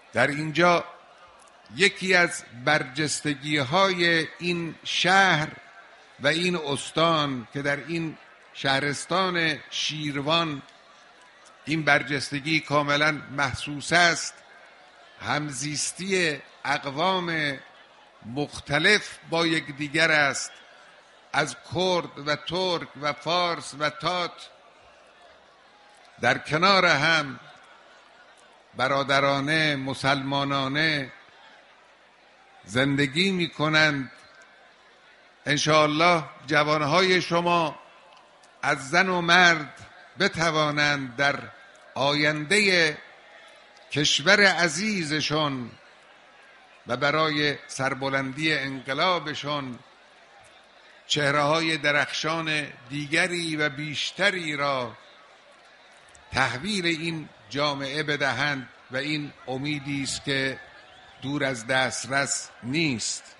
در اینجا یکی از برجستگی‌های این شهر و این استان که در این شهرستان شیروان این برجستگی کاملا محسوس است، همزیستی اقوام مختلف با یکدیگر است، از کرد و ترک و فارس و تات در کنار هم برادرانه مسلمانانه زندگی می کنند. انشاءالله جوانهای شما از زن و مرد بتوانند در آینده کشور عزیزشون و برای سربلندی انقلابشون چهره‌های درخشان دیگری و بیشتری را تحویل این جامعه بدهند و این امیدی است که دور از دسترس نیست.